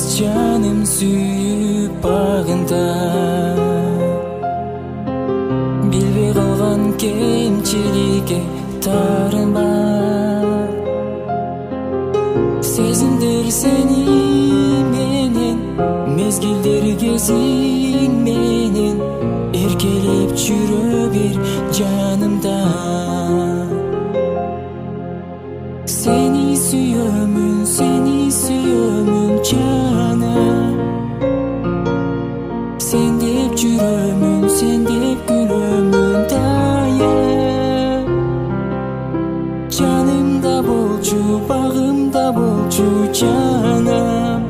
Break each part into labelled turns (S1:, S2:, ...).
S1: Canım sүйүп багында билбей калган кемчиликке таарынба. Сезимдер сени менен, мезгилдер кезиң менен эркелеп жүрө бер жанымда. Seni sүйөмүн жаным. Sen деп жүрөмүн, sen деп күлөмүн дайым. Жанымда болчу, багымда болчу жаным.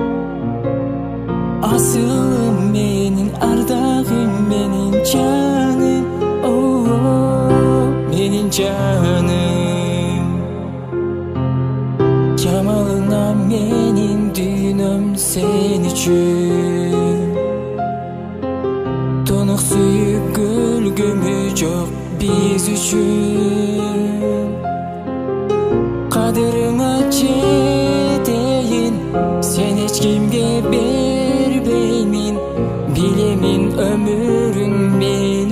S1: Асылым менин, ардагым менин жаным. Менин жаным. Жамалыңа менин дүйнөм сен үчүн. Тонук сүйүп көлгөмү жок биз үчүн. Кадырыңа жетейин, сен эч кимге бербеймин. Билемин өмүрүң мен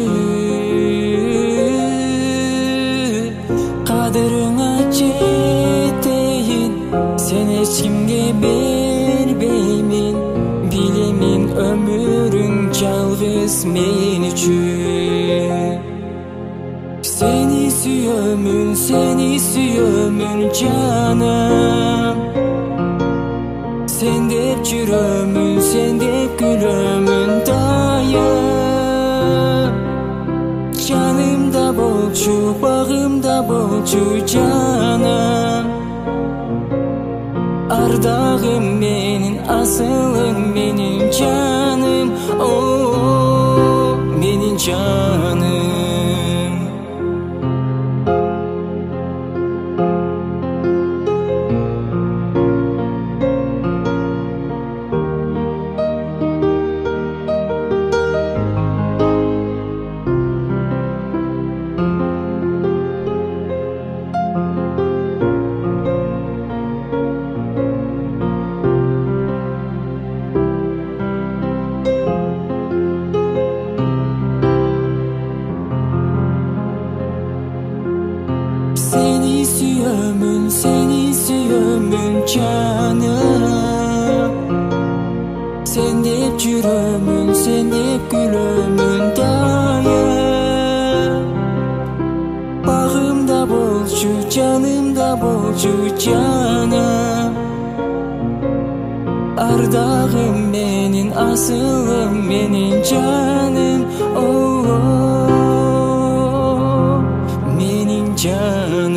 S1: үчүн. Кадырыңа жетейин, sen эч кимге бербеймин. Билемин өмүрүң жалгыз мен үчүн. Seni sүйөмүн жаным. Sen деп жүрөмүн, sen деп күлөмүн дайым. Жанымда болчу, багымда болчу жаным. Ардагым менин, асылым менин жаным. Менин жаным. Seni sүйөмүn жаным. Sen деп жүрөмүн, sen деп күлөмүн дайым. Багымда болчу, жанымда болчу жаным. Ардагым менин, асылым менин жаным. Менин жаным.